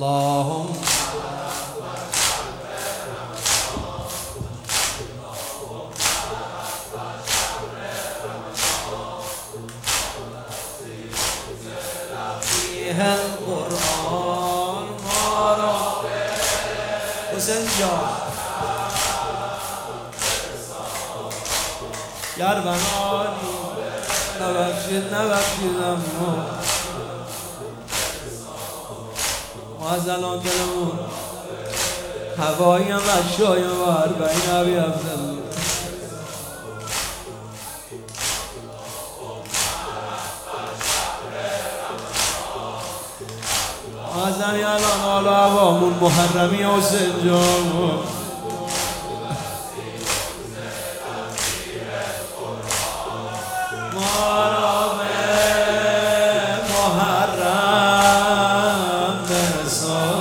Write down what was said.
اللهم فیه القرآن ما را حسین جان گربنانی نبخشید اما ما از الان دلمون هوایی هم اشای بر بین عبی عبدالله ما از الان حالا هوامون محرمی حسین جان محرم برسان